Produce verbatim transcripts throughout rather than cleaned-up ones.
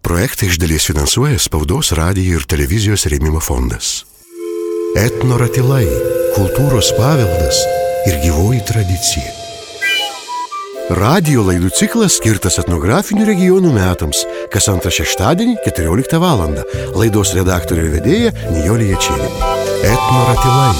Projektą iš dalies finansuoja Spaudos, radijo ir televizijos rėmimo fondas. Etno ratilai – kultūros paveldas ir gyvoji tradicija. Radijo laidų ciklas skirtas etnografinių regionų metams, kas antrą šeštadienį keturioliktą valandą. Laidos redaktorė ir vedėja Nijolė Jačėnienė. Etno ratilai.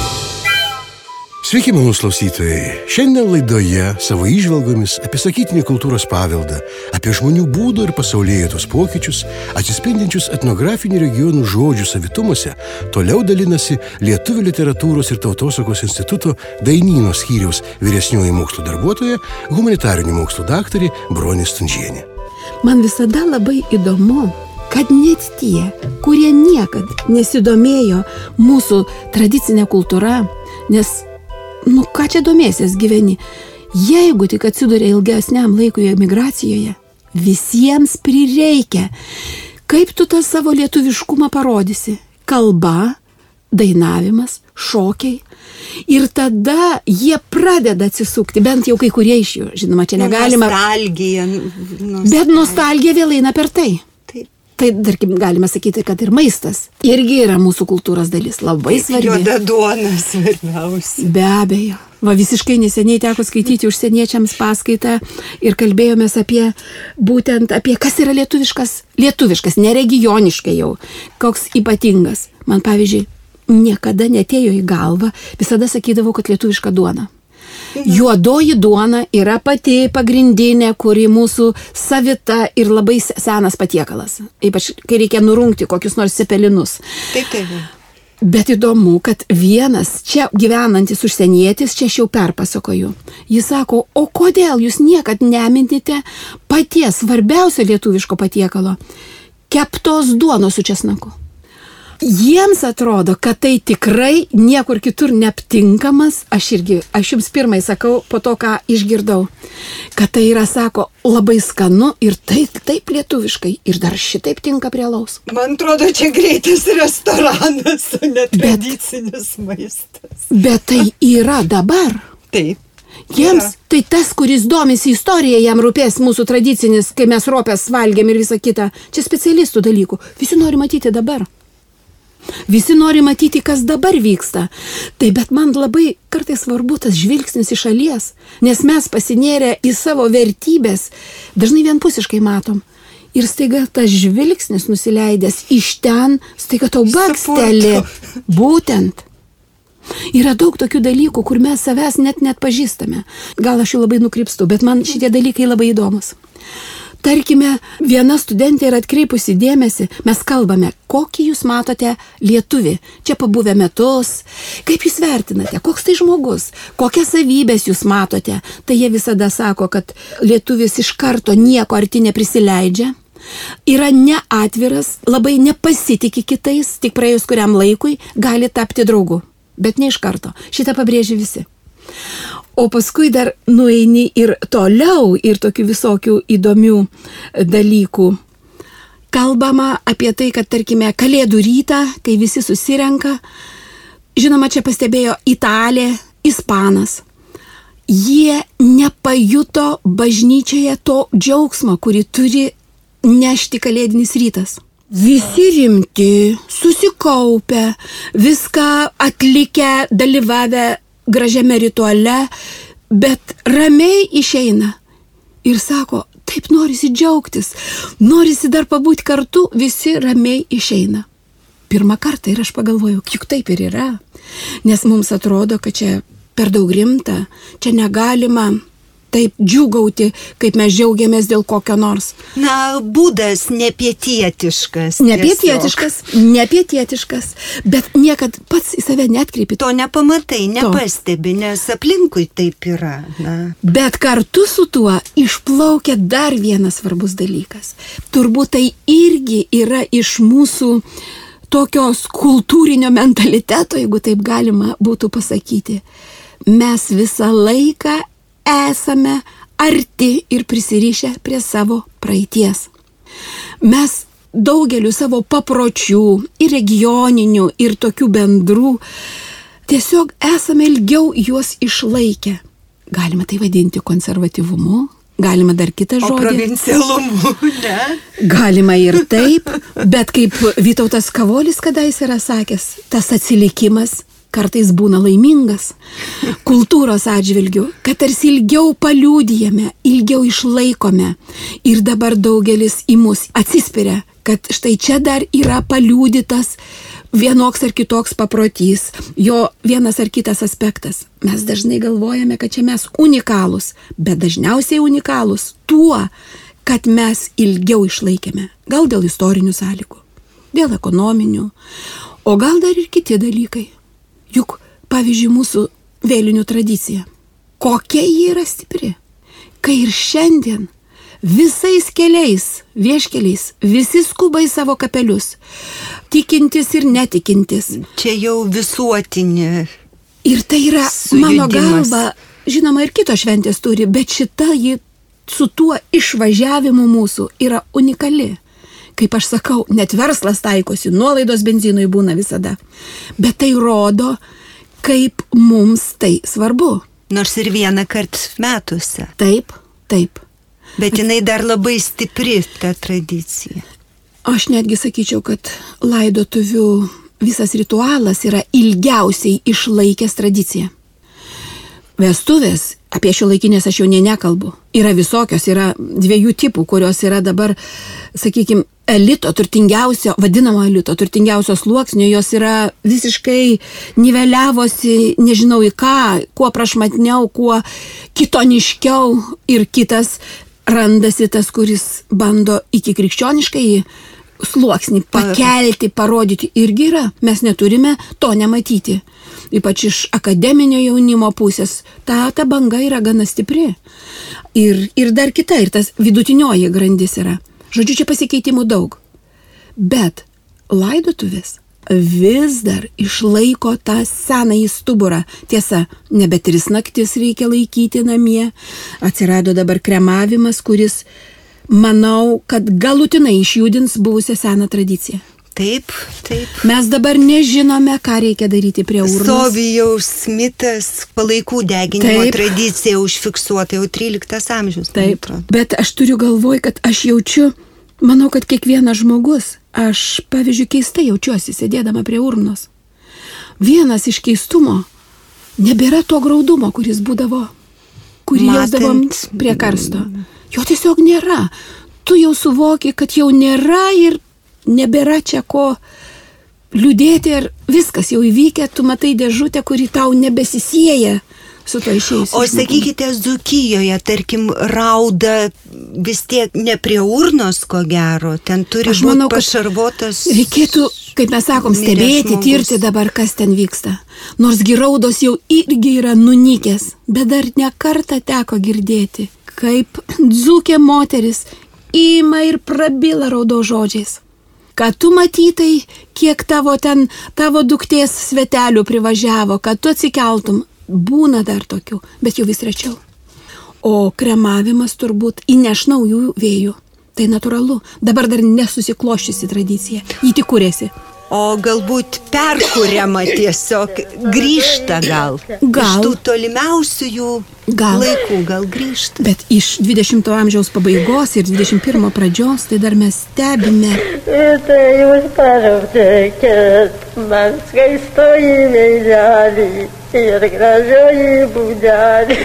Sveiki, malonūs klausytojai. Šiandien laidoje savo įžvalgomis apie sakytinį kultūros paveldą, apie žmonių būdo ir pasaulėjautos pokyčius, atsispindinčius etnografinių regionų žodžių savitumuose, toliau dalinasi Lietuvių literatūros ir tautosakos instituto Dainyno skyriaus vyresnioji mokslo darbuotoja, humanitarinių mokslų daktarė Bronė Stunžienė. Man visada labai įdomu, kad net tie, kurie niekad nesidomėjo mūsų tradicinė kultūra, nes nu, ką čia domėsies gyveni? Jeigu tik atsiduria ilgesniam laikui emigracijoje, visiems prireikia. Kaip tu tą savo lietuviškumą parodysi? Kalba, dainavimas, šokiai. Ir tada jie pradeda atsisukti, bent jau kai kurie iš jų. Žinoma, čia negalima. Nostalgija. nostalgija. Bet nostalgija vėl eina per tai. Tai, tarkim, galime sakyti, kad ir maistas irgi yra mūsų kultūros dalis, labai svarbi. Juoda duona svarbiausia. Be abejo. Va, visiškai neseniai teko skaityti užsieniečiams paskaitą ir kalbėjomės apie, būtent apie, kas yra lietuviškas, lietuviškas, neregioniškai jau, koks ypatingas. Man, pavyzdžiui, niekada netėjo į galvą, visada sakydavau, kad lietuviška duona. Juodoji duona yra pati pagrindinė, kuri mūsų savita ir labai senas patiekalas. Ypač, kai reikia nurungti kokius nors cepelinus. Taip, taip. Bet įdomu, kad vienas čia gyvenantis užsienietis, čia aš jau perpasakoju. Jis sako, o kodėl jūs niekad nemintite paties svarbiausio lietuviško patiekalo? Keptos duonos su česnaku. Jiems atrodo, kad tai tikrai niekur kitur neaptinkamas, aš irgi, aš jums pirmai sakau, po to, ką išgirdau, kad tai yra, sako, labai skanu ir taip, taip lietuviškai, ir dar šitaip tinka prie alaus. Man atrodo, čia greitas restoranas, o ne tradicinis maistas. Bet tai yra dabar. Taip. Jiems, yra. Tai tas, kuris domisi istorija, jam rūpės mūsų tradicinis, kai mes ropės valgėm ir visą kitą. Čia specialistų dalykų. Visi nori matyti dabar. Visi nori matyti, kas dabar vyksta. Tai bet man labai kartais svarbu tas žvilgsnis iš šalies, nes mes pasinėrę į savo vertybės dažnai vienpusiškai matom. Ir staiga tas žvilgsnis nusileidęs iš ten, staiga tau baksteli. Būtent. Yra daug tokių dalykų, kur mes savęs net net pažįstame. Gal aš jų labai nukrypstu, bet man šitie dalykai labai įdomus. Tarkime, viena studentė yra atkreipusi dėmesį, mes kalbame, kokį jūs matote lietuvį, čia pabuvę metus, kaip jūs vertinate, koks tai žmogus, kokias savybės jūs matote. Tai jie visada sako, kad lietuvis iš karto nieko arti neprisileidžia, yra neatviras, labai nepasitiki kitais, tik praėjus kuriam laikui gali tapti draugu, bet ne iš karto. Šitą pabrėžia visi. O paskui dar nueini ir toliau ir tokių visokių įdomių dalykų. Kalbama apie tai, kad, tarkime, kalėdų rytą, kai visi susirenka, žinoma, čia pastebėjo Italė, Ispanas. Jie nepajuto bažnyčioje to džiaugsmo, kurį turi nešti kalėdinis rytas. Visi rimti, susikaupę, viską atlikę, dalyvavę gražiame rituale, bet ramiai išeina ir sako, taip norisi džiaugtis, norisi dar pabūti kartu, visi ramiai išeina. Pirmą kartą ir aš pagalvoju, juk taip ir yra, nes mums atrodo, kad čia per daug rimta, čia negalima taip džiūgauti, kaip mes džiaugiamės dėl kokio nors. Na, būdas nepietietiškas. Nepietietiškas, nepietietiškas, bet niekad pats į save neatkreipi. To nepamatai, nepastebi, nes aplinkui taip yra. Na. Bet kartu su tuo išplaukia dar vienas svarbus dalykas. Turbūt tai irgi yra iš mūsų tokios kultūrinio mentaliteto, jeigu taip galima būtų pasakyti. Mes visą laiką esame arti ir prisirišę prie savo praeities. Mes daugeliu savo papročių ir regioninių ir tokių bendrų tiesiog esame ilgiau juos išlaikę. Galima tai vadinti konservatyvumu, Galima dar kitą žodį. O provincialumu, ne? Galima ir taip, bet kaip Vytautas Kavolis kadais yra sakęs, tas atsilikimas kartais būna laimingas. Kultūros atžvilgių, kad tarsi ilgiau paliūdijame, ilgiau išlaikome. Ir dabar daugelis į mus atsispiria, kad štai čia dar yra paliūdytas vienoks ar kitoks paprotys, jo vienas ar kitas aspektas. Mes dažnai galvojame, kad čia mes unikalūs, bet dažniausiai unikalūs tuo, kad mes ilgiau išlaikėme. Gal dėl istorinių sąlygų, dėl ekonominių, o gal dar ir kiti dalykai. Juk, pavyzdžiui, mūsų vėlinių tradicija. Kokia ji yra stipri, kai ir šiandien visais keliais, vieškeliais, visi skuba į savo kapelius, tikintis ir netikintis. Čia jau visuotinė. Ir tai yra, mano galva, žinoma, ir kitos šventės turi, bet šita ji su tuo išvažiavimu mūsų yra unikali. Kaip aš sakau, net verslas taikosi, nuolaidos benzinui būna visada. Bet tai rodo, kaip mums tai svarbu. Nors ir vieną kart metuose. Taip, taip. Bet jinai dar labai stipri, ta tradicija. Aš netgi sakyčiau, kad laidotuvių visas ritualas yra ilgiausiai išlaikęs tradiciją. Vestuvės, apie šiuolaikinės aš jau nė nekalbu, yra visokios, yra dviejų tipų, kurios yra dabar, sakykime, elito, turtingiausio, vadinamo elito, turtingiausio sluoksnio, jos yra visiškai niveliavosi, nežinau į ką, kuo prašmatniau, kuo kitoniškiau, ir kitas randasi tas, kuris bando iki krikščioniškai sluoksnį pakelti, parodyti, irgi yra. Mes neturime to nematyti. Ypač iš akademinio jaunimo pusės ta, ta banga yra gana stipri. Ir, ir dar kita, ir tas vidutinioji grandis yra. Žodžiu, čia pasikeitimų daug. Bet laidotuvės vis dar išlaiko tą senąjį stuburą. Tiesa, nebe tris naktis reikia laikyti namie. Atsirado dabar kremavimas, kuris, manau, kad galutinai išjudins buvusią seną tradiciją. Taip, taip. Mes dabar nežinome, ką reikia daryti prie urnos. Sovijaus Smitas palaikų deginimo Taip. tradicija užfiksuota jau tryliktas amžius. Taip, bet aš turiu galvoj, kad aš jaučiu, manau, kad kiekvienas žmogus, aš, pavyzdžiui, keistai jaučiuosi sėdėdama prie urnos. Vienas iš keistumo nebėra to graudumo, kuris būdavo, kurį jausdavom prie karsto. Jo tiesiog nėra. Tu jau suvoki, kad jau nėra ir nebėra čia ko liūdėti, ir viskas jau įvykę, tu matai dėžutę, kuri tau nebesisieja su to išėjusiu. O sakykite, Dzūkijoje, tarkim, rauda vis tiek ne prie urnos, ko gero, ten turi Aš būti manau, kad pašarvotas. Reikėtų, kaip mes sakom, miręs stebėti, žmogus. tirti dabar, kas ten vyksta. Nors raudos jau irgi yra nunykęs, bet dar ne kartą teko girdėti, kaip dzūkė moteris ima ir prabyla raudo žodžiais. Kad tu matytai, kiek tavo ten, tavo duktės svetelių privažiavo, kad tu atsikeltum. Būna dar tokių, bet jau vis rečiau. O kremavimas turbūt įneš naujų vėjų. Tai natūralu. Dabar dar nesusikloščiusi tradicija. Ji tik kūrėsi. O galbūt perkuriama tiesiog, grįžta gal. Gal. Iš tų tolimiausių jų Gal. laikų gal grįžta. Bet iš dvidešimto amžiaus pabaigos ir dvidešimt pirmo pradžios, tai dar mes stebime. Tai jūs paraukėkit, man skaistoji veidelį ir gražioji būdelį.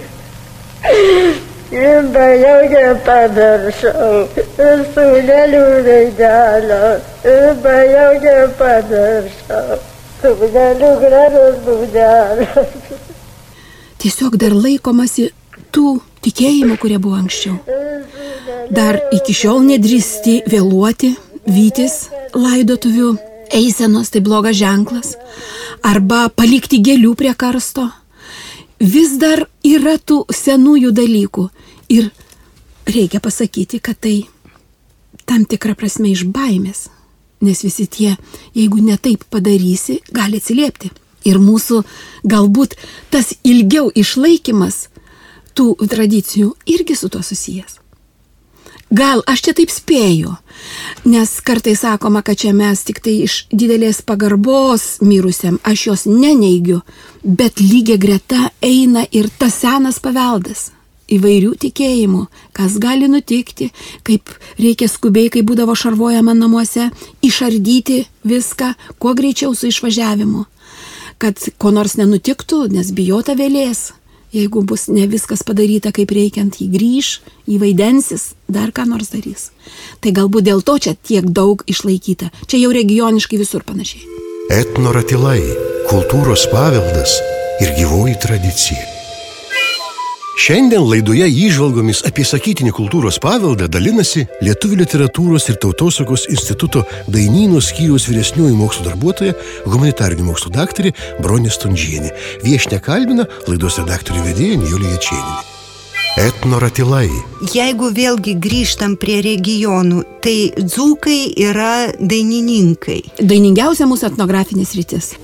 Ir bejau nepamiršau, ir sūnelių veidelio, ir bejau nepamiršau, sūnelių gražos būdelio. Tiesiog dar laikomasi tų tikėjimų, kurie buvo anksčiau. Dar iki šiol nedrįsti vėluoti, vytis laidotuvių eisenos, tai blogas ženklas. Arba palikti gėlių prie karsto. Vis dar yra tų senųjų dalykų. Ir reikia pasakyti, kad tai tam tikra prasme iš baimės. Nes visi tie, jeigu ne taip padarysi, gali atsiliepti. Ir mūsų galbūt tas ilgiau išlaikymas tų tradicijų irgi su to susijęs. Gal aš čia taip spėju, nes kartais sakoma, kad čia mes tik tai iš didelės pagarbos mirusiam, aš jos neneigiu, bet lygiai greta eina ir tas senas paveldas. įvairių tikėjimų, kas gali nutikti, kaip reikia skubiai, kai būdavo šarvojama namuose, išardyti viską, kuo greičiau su išvažiavimu, kad ko nors nenutiktų, nes bijota vėlės. Jeigu bus ne viskas padaryta kaip reikiant, jį grįž, jį vaidensis, dar ką nors darys. Tai galbūt dėl to čia tiek daug išlaikyta. Čia jau regioniškai visur panašiai. Etnoratilai, kultūros paveldas ir gyvoji tradicija. Šiandien laidoje įžvalgomis apie sakytinį kultūros paveldą dalinasi Lietuvių literatūros ir tautosakos instituto Dainyno skyriaus vyresnioji mokslo darbuotoja, humanitarinių mokslų daktarė Bronė Stundžienė. Viešnią kalbina laidos redaktorė vedėja Nijolė Jačėnienė. Etnoratilai. Jeigu vėlgi grįžtam prie regionų, tai dzūkai yra dainininkai. Dainingiausia mūsų etnografinė sritis.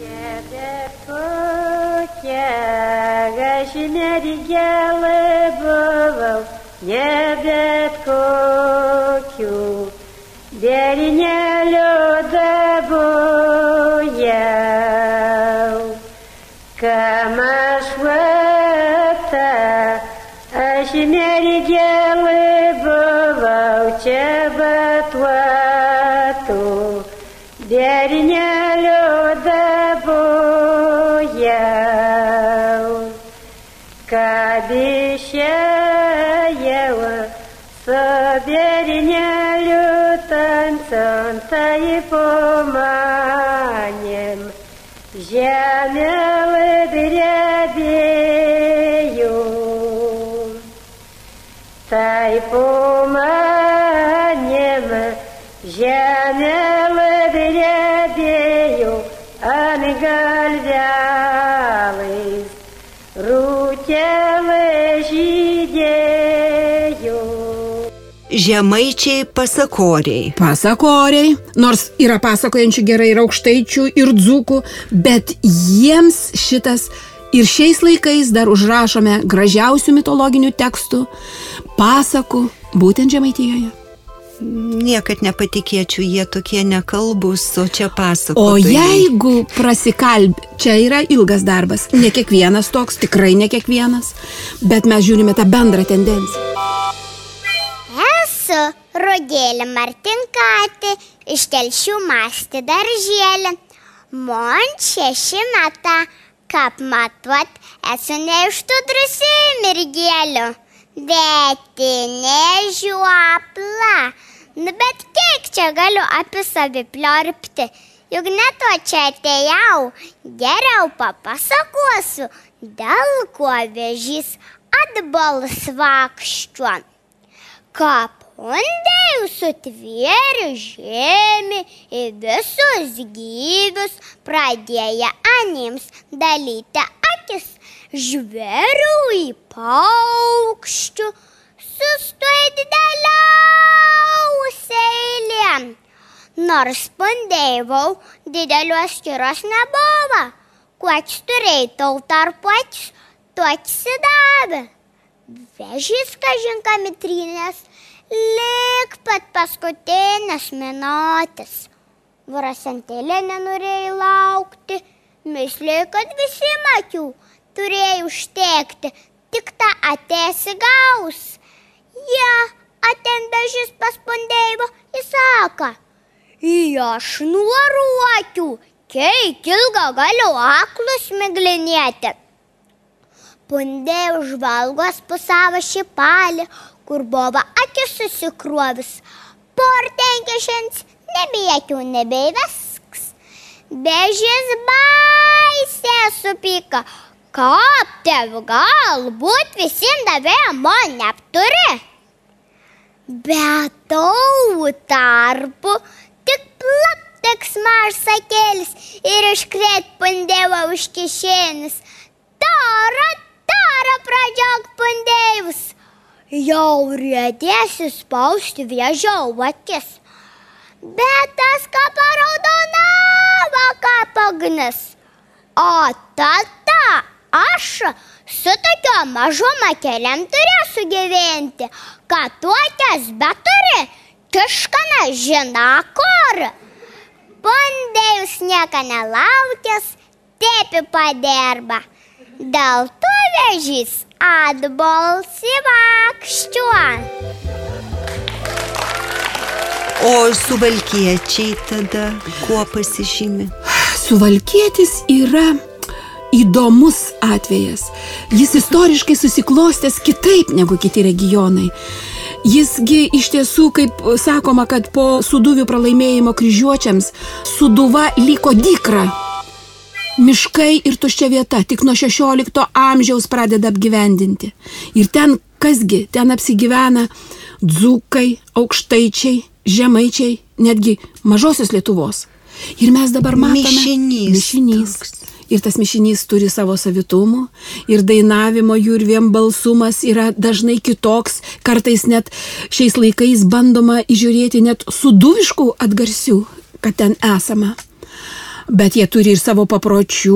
Aš mergelė buvau, ne bet kokių derinėlių dabujau. Kam aš vata, aš mergelė buvau, čia bet vatų derinėlių dabujau. Kad išėjau su derinėliu tancon, tai po manėm žemė drebėjo. Tai po manėm žemė drebėjo ant galvelais. Rūtelė žydėjo. Žemaičiai pasakoriai. Pasakoriai, nors yra pasakojančių gerai ir aukštaičių, ir dzūkų, bet jiems šitas ir šiais laikais dar užrašome gražiausių mitologinių tekstų, pasakų, būtent Žemaitijoje. Niekad nepatikėčiau, jie tokie nekalbūs, o čia O pasakotojai. jeigu prasikalbė, čia yra ilgas darbas, ne kiekvienas toks, tikrai ne kiekvienas, bet mes žiūrime tą bendrą tendenciją. Esu Rugėlė Martinkaitė iš Telšių Masti daržėlį. Man šeši metai, kaip matuot, esu ne iš tų drąsių mergelių, bet ne žiopla. Nu, bet kiek čia galiu apie save pliorpti, juk ne to čia atėjau, geriau papasakosiu, dėl ko vėžys atbals vakščiuo. Kapundėjau sutvėrė žemė į visus gyvius, pradėję anims dalyti akis, žvėrių į paukščių, sustoja dideliausia eilė. Nors pundėjau, didelios skiros nebuvo, kuoks turėjai tau tarpuotis, tuoks įdavė. Vėžys kažinka mitrynės, lik pat paskutinės minutės. Vorasentėlė nenorėjo laukti, myslė, kad visi makių turėjo užtekti, tik tą atėsi gaus. Ja, aten vėžys paspundėjo, jis sako, aš nuoruokiu, kiek ilgą galiu aklus miglinėti. Pundė užvalgos pusavo šipalį, kur buvo akis susikruovis. Portenkišins nebėkių nebeivesks. Vėžys baisė supyka, kaip tev galbūt visiems davė man neapturi. Bet tau tarpu tik plapteks marsakėlis ir iškrėt pundėva už kišenis. Tara, tara pradžiok pundėjus. Jau rėdėsi spausti vėžio akis. Bet tas ką paraudonavo, kaip agnis. O tada aš su tokiom mažom akelėm turėsiu gyventi, kad tokias beturi, kiškana žina kur. Pundėjus nieka nelaukęs, tepi paderba. Dėl to vėžys atbalsi vakščiuo. O suvalkiečiai tada kuo pasižymi? Suvalkietis yra įdomus atvejas. Jis istoriškai susiklostęs kitaip negu kiti regionai. Jisgi iš tiesų, kaip sakoma, kad po Suduvių pralaimėjimo kryžiuočiams Suduva liko dykra. Miškai ir tuščia vieta tik nuo šešiolikto amžiaus pradeda apgyvendinti. Ir ten kasgi, ten apsigyvena dzūkai, aukštaičiai, žemaičiai, netgi mažosios Lietuvos. Ir mes dabar matome mišinys. mišinys. Ir tas mišinys turi savo savitumų, ir dainavimo jų ir vienbalsumas yra dažnai kitoks, kartais net šiais laikais bandoma įžiūrėti net suduviškų atgarsių, kad ten esama. Bet jie turi ir savo papročių,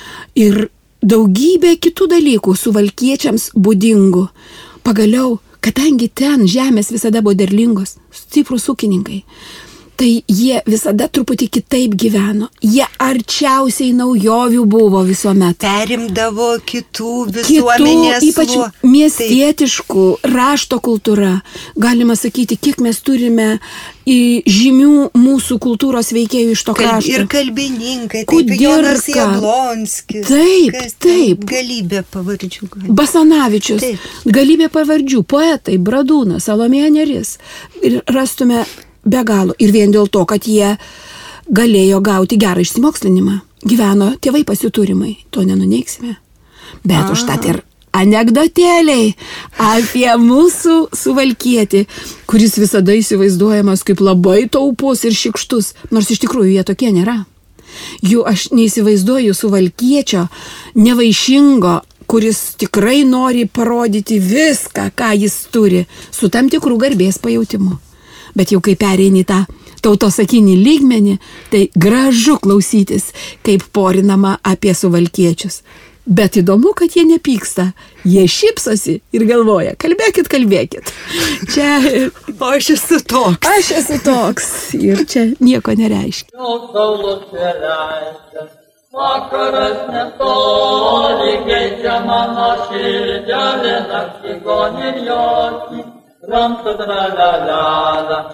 ir daugybė kitų dalykų suvalkiečiams būdingų. Pagaliau, kadangi ten žemės visada buvo derlingos, stiprūs ūkininkai, tai jie visada truputį kitaip gyveno. Jie arčiausiai naujovių buvo visuomet. Perimdavo kitų visuomenės. Kitų, ypač sluo- miestietiškų, rašto kultūra. Galima sakyti, kiek mes turime į žymių mūsų kultūros veikėjų iš to Kalb, krašto. ir kalbininkai, taip, Kudirka. Jonas Jablonskis. Taip, Kas ten? taip. Galybė pavardžių. gali- Basanavičius, Taip. galybė pavardžių, poetai, Bradūnas, Salomėja Nėris. Ir rastume be galo. Ir vien dėl to, kad jie galėjo gauti gerą išsimokslinimą. Gyveno tėvai pasiturimai, to nenuneiksime. Bet užtat ir anekdotėliai apie mūsų suvalkietį, kuris visada įsivaizduojamas kaip labai taupus ir šikštus, nors iš tikrųjų jie tokie nėra. Jų aš neįsivaizduoju suvalkiečio, nevaišingo, kuris tikrai nori parodyti viską, ką jis turi, su tam tikrų garbės pajautimu. Bet jau kai pereini tą tautosakinį lygmenį, tai gražu klausytis, kaip porinama apie suvalkiečius. Bet įdomu, kad jie nepyksta. Jie šypsosi ir galvoja, kalbėkit, kalbėkit. Čia, O aš esu toks. aš esu toks ir čia nieko nereiškia. Jau saulos vėleisė, vakaras netoli, keičia mano širdelė, naktį gonir jokį. Ram-ta-dra-la-la-la,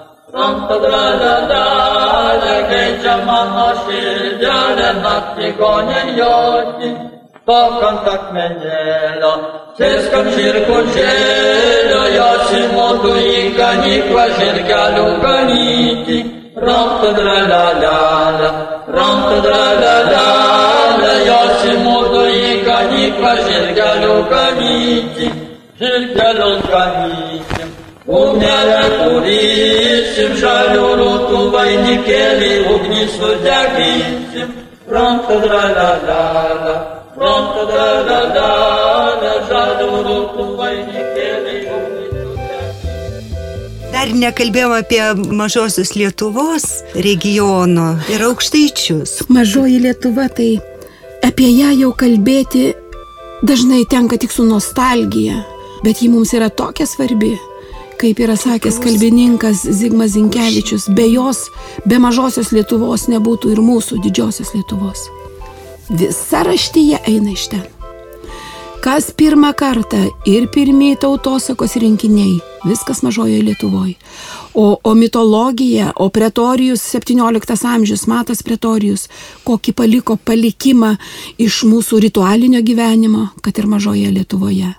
ram-ta-dra-la-la-la, keičia mano širdelė, naktį gonir jokį. Tokant akmenėlio, sėskam žirko žėlio, Josimodu į ganyklą žirkelių ganyti. Ram-ta-dra-la-la-la, ram-ta-dra-la-la-la, Josimodu į ganyklą žirkelių ganyti. Žirkelius ganysim, ugnelę turysim, žalių rūtų vainikėlį ugnį sudeginsim. Ram-ta-dra-la-la-la, ram-ta-dra-la-la-la, žalių rūtų vainikėlį ugnį sudeginsim. Dar nekalbėjom apie mažosios Lietuvos regiono ir aukštaičius. Mažoji Lietuva, tai apie ją jau kalbėti dažnai tenka tik su nostalgija, bet ji mums yra tokia svarbi, kaip yra sakęs kalbininkas Zigmas Zinkevičius, be jos, be mažosios Lietuvos nebūtų ir mūsų didžiosios Lietuvos. Visa raštyje eina iš ten. Kas pirmą kartą ir pirmieji tautosakos rinkiniai, viskas mažojoje Lietuvoje. O, o mitologija, o Pretorijus, septynioliktas amžius, Matas Pretorijus, kokį paliko palikimą iš mūsų ritualinio gyvenimo, kad ir mažoje Lietuvoje.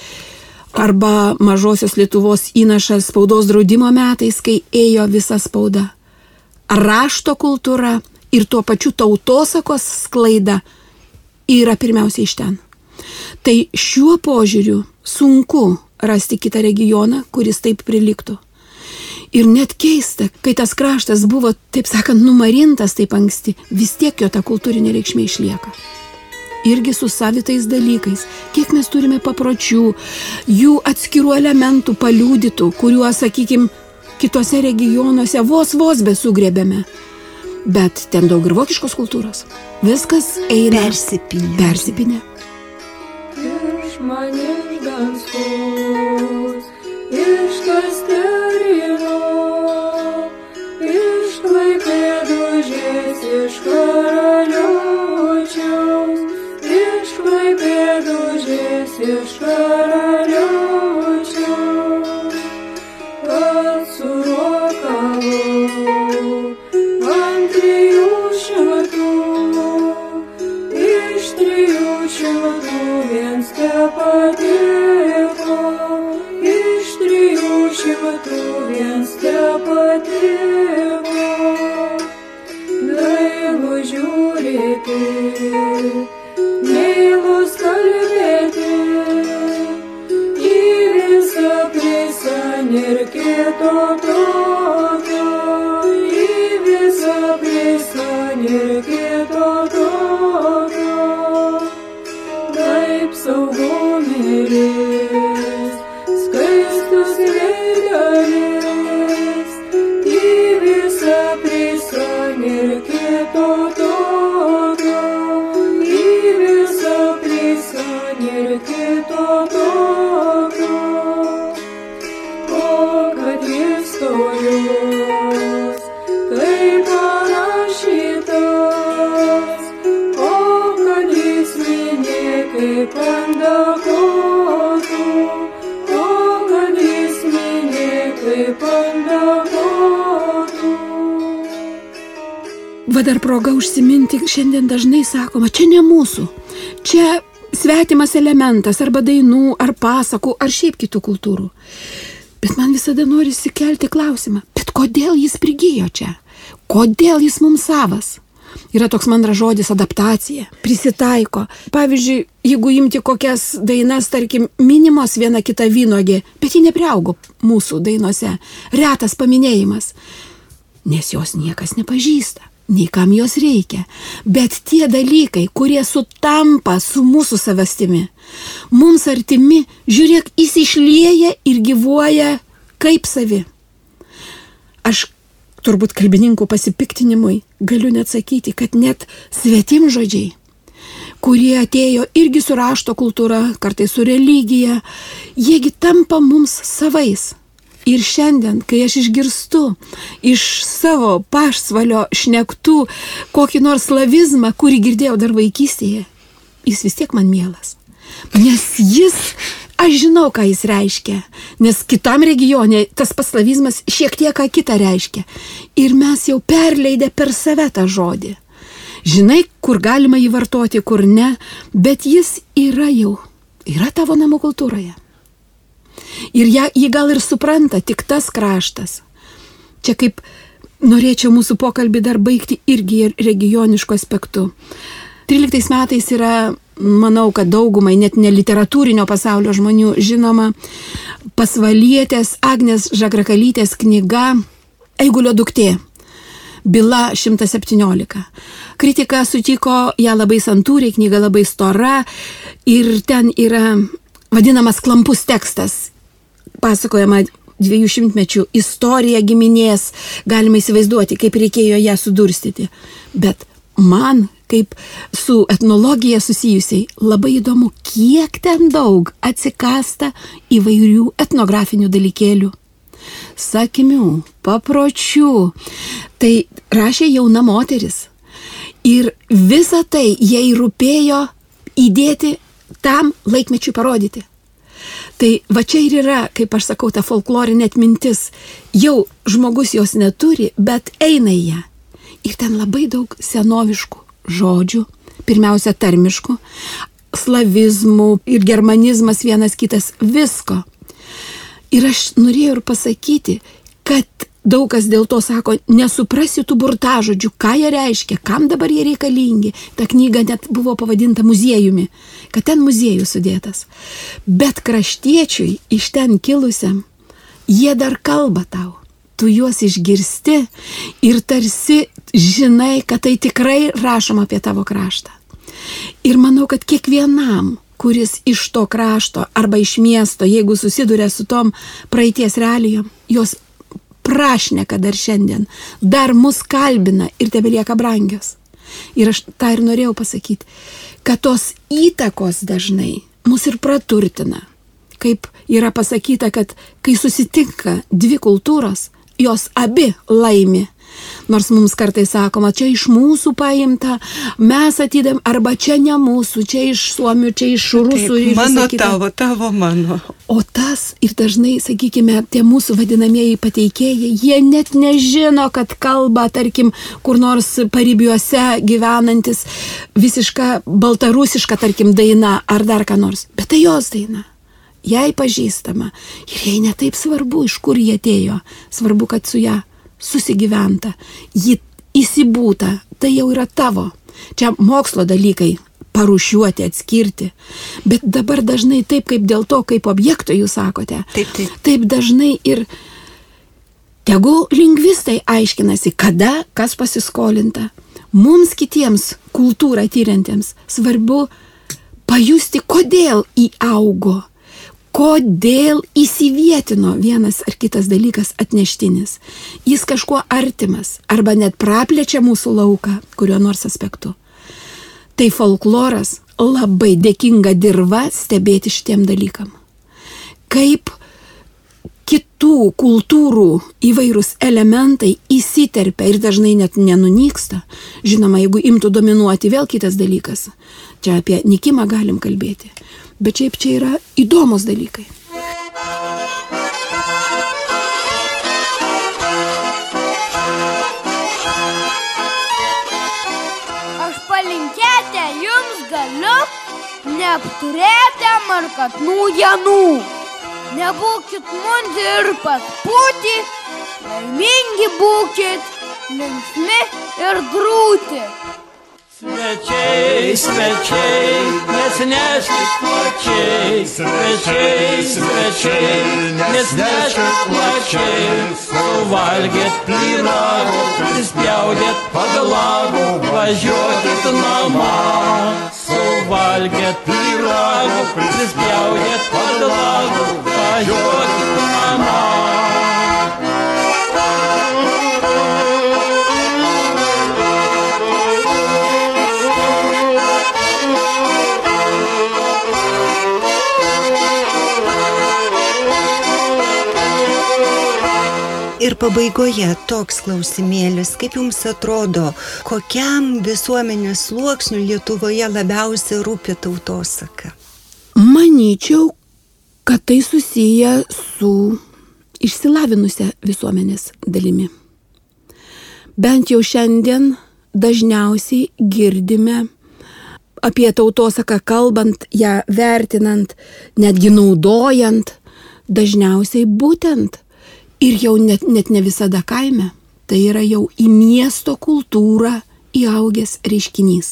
Arba mažosios Lietuvos įnašas spaudos draudimo metais, kai ėjo visa spauda. Rašto kultūra ir tuo pačiu tautosakos sklaida yra pirmiausia iš ten. Tai šiuo požiūriu sunku rasti kitą regioną, kuris taip priliktų. Ir net keista, kai tas kraštas buvo, taip sakant, numarintas taip anksti, vis tiek jo ta kultūrinė reikšmė išlieka. Irgi su savitais dalykais, kiek mes turime papročių, jų atskirų elementų paliudytų, kuriuos, sakykime, kitose regionuose vos vos besugrebėme. Bet ten daug ir vokiškos kultūros. Viskas eina Persipynė. persipynė. Iš manęs danskaus, iš Kasterino, iš Klaipėdos, iš Karaliaučiaus, iš Klaipėdos, iš karaliaučių, kad surokavau ant trijų šimtų, iš trijų šimtų viens tepatiko, iš trijų šimtų viens tepatiko. Dailu žiūrėti, meilus kalbėti, į visą prisanirkėto tokio, į visą prisanirkėto tokio. Taip saugumilis, skaistus veidelis, į visą prisanirkėto tokio, į visą prisanirkėto tokio. O kad jis stojus, kaip parašytas, o kad jis minė kaip ant dakotų, o kad jis minė kaip ant dakotų. Va dar proga užsiminti, šiandien dažnai sakoma, čia ne mūsų, čia svetimas elementas arba dainų, ar pasakų, ar šiaip kitų kultūrų. Bet man visada norisi kelti klausimą, bet kodėl jis prigijo čia? Kodėl jis mums savas? Yra toks mandras žodis adaptacija, prisitaiko. Pavyzdžiui, jeigu imti kokias dainas, tarkim, minimos viena kita vynogė, bet ji nepriaugo mūsų dainose, retas paminėjimas, nes jos niekas nepažįsta, nei kam jos reikia. Bet tie dalykai, kurie sutampa su mūsų savastimi, mums artimi, žiūrėk, jis išlieja ir gyvuoja kaip savi. Aš turbūt kalbininkų pasipiktinimui galiu net sakyti, kad net svetimžodžiai, kurie atėjo irgi su rašto kultūra, kartais su religija, jiegi tampa mums savais. Ir šiandien, kai aš išgirstu iš savo pašsvalio šnektų kokį nors slavizmą, kurį girdėjau dar vaikystėje, jis vis tiek man mielas. Nes jis, aš žinau, ką jis reiškia, nes kitam regione tas paslavizmas šiek tiek ką kitą reiškia. Ir mes jau perleidę per save tą žodį. Žinai, kur galima jį vartoti, kur ne, bet jis yra jau, yra tavo namų kultūroje. Ir ją, jį gal ir supranta tik tas kraštas. Čia kaip norėčiau mūsų pokalbį dar baigti irgi regionišku aspektu. tryliktais metais yra, manau, kad daugumai net ne literatūrinio pasaulio žmonių žinoma, pasvalietės Agnės Žagrakalytės knyga Eigulio duktė. Byla šimtas septyniolika. Kritika sutiko ją labai santūriai, knyga labai stora ir ten yra vadinamas klampus tekstas. Pasakojama dviejų šimtmečių istorija giminės, galima įsivaizduoti, kaip reikėjo ją sudurstyti. Bet man, kaip su etnologija susijusiai, labai įdomu, kiek ten daug atsikasta įvairių etnografinių dalykėlių. Sakmių, papročių. Tai rašė jauna moteris. Ir visą tai jai rūpėjo įdėti tam laikmečiui parodyti. Tai va čia ir yra, kaip aš sakau, ta folklorinė atmintis. Jau žmogus jos neturi, bet eina į ją. Ir ten labai daug senoviškų žodžių, pirmiausia tarmiškų, slavizmų ir germanizmas vienas kitas, visko. Ir aš norėjau ir pasakyti, kad daug kas dėl to sako, nesuprasi tų burtažodžių, ką jie reiškia, kam dabar jie reikalingi. Ta knyga net buvo pavadinta muziejumi, kad ten muziejus sudėtas. Bet kraštiečiui iš ten kilusiam, jie dar kalba tau. Tu juos išgirsti ir tarsi žinai, kad tai tikrai rašoma apie tavo kraštą. Ir manau, kad kiekvienam, kuris iš to krašto arba iš miesto, jeigu susiduria su tom praeities realijom, jos prašneka dar šiandien, dar mus kalbina ir tebelieka brangios. Ir aš tą ir norėjau pasakyti, kad tos įtakos dažnai mus ir praturtina. Kaip yra pasakyta, kad kai susitinka dvi kultūros, jos abi laimi, Nors mums kartais sakoma, čia iš mūsų paimta, mes atidėm, arba čia ne mūsų, čia iš suomių, čia iš rusų. Taip, mano tavo, tavo mano. O tas ir dažnai, sakykime, tie mūsų vadinamieji pateikėjai, jie net nežino, kad kalba, tarkim, kur nors paribiuose gyvenantis visiška baltarusiška, tarkim, daina ar dar ką nors. Bet tai jos daina. Jai pažįstama. Ir jai netaip svarbu, iš kur jie atėjo. Svarbu, kad su ją susigyventa. Ji įsibūta. Tai jau yra tavo. Čia mokslo dalykai. Parūšiuoti, atskirti. Bet dabar dažnai taip, kaip dėl to, kaip objekto jūs sakote. Taip, taip. Taip dažnai ir tegul lingvistai aiškinasi, kada kas pasiskolinta. Mums kitiems kultūrą tyrantiems svarbu pajusti, kodėl įaugo. Kodėl įsivietino vienas ar kitas dalykas atneštinis. Jis kažkuo artimas arba net praplečia mūsų lauką kuriuo nors aspektu. Tai folkloras labai dėkinga dirva stebėti šitiem dalykam. Kaip kitų kultūrų įvairūs elementai įsiterpia ir dažnai net nenunyksta. Žinoma, jeigu imtų dominuoti vėl kitas dalykas. Čia apie nykimą galim kalbėti. Bet šiaip čia yra įdomus dalykai. Aš palinkėti jums galiu neapturėti markatnų dienų. Nebūkit mundi ir patpūti, laimingi būkit, linksmi ir grūti. Svečiai, svečiai, nesineškit plačiai, svečiai, svečiai, nesineškit plačiai, suvalgėt pyragų, prispjaudėt pagalagų, važiuokit namo. Suvalgėt pyragų, prispjaudėt pagalagų, važiuokit namo. Ir pabaigoje toks klausimėlis, kaip jums atrodo, kokiam visuomenės sluoksniui Lietuvoje labiausiai rūpi tautosaka? Manyčiau, kad tai susiję su išsilavinusia visuomenės dalimi. Bent jau šiandien dažniausiai girdime apie tautosaką kalbant, ją vertinant, netgi naudojant, dažniausiai būtent ir jau net, net ne visada kaime. Tai yra jau į miesto kultūrą įaugęs reiškinys.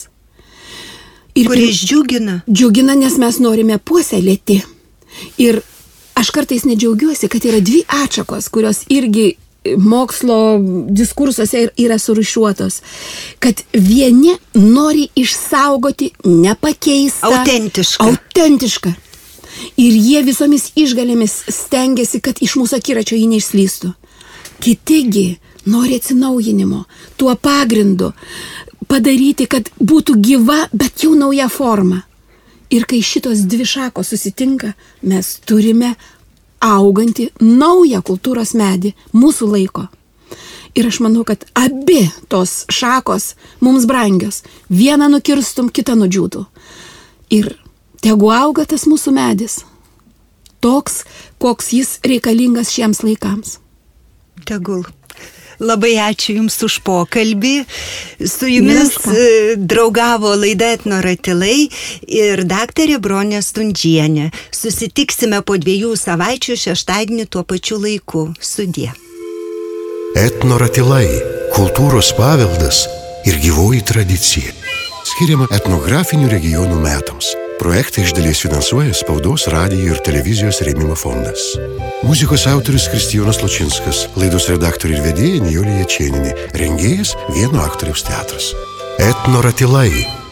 Ir kuris džiugina. Džiugina, nes mes norime puoselėti. Ir aš kartais nedžiaugiuosi, kad yra dvi atšakos, kurios irgi mokslo diskursuose yra surūšiuotos. Kad vieni nori išsaugoti nepakeistą, autentišką. autentišką. Ir jie visomis išgalėmis stengiasi, kad iš mūsų akiračio jį neišslystų. Kitigi nori atsinaujinimo, tuo pagrindu padaryti, kad būtų gyva, bet jau nauja forma. Ir kai šitos dvi šakos susitinka, mes turime augantį naują kultūros medį mūsų laiko. Ir aš manau, kad abi tos šakos mums brangios. Vieną nukirstum, kitą nudžiūtų. Ir tegu auga tas mūsų medis, toks, koks jis reikalingas šiems laikams. Tegul. Labai ačiū Jums už pokalbį. Su Jumis draugavo laida Etnoratilai ir daktarė Bronė Stundžienė. Susitiksime po dviejų savaičių šeštadienį tuo pačiu laiku. Sudie. Etnoratilai – kultūros paveldas ir gyvoji tradicija. Skiriama etnografinių regionų metams. Projektą iš dalies finansuoja Spaudos, radijo ir televizijos rėmimo fondas. Muzikos autorius Kristijonas Lučinskas, laidos redaktorė ir vedėja Nijolė Jačėnienė, rengėjas Vieno aktoriaus teatras. Etnoratilai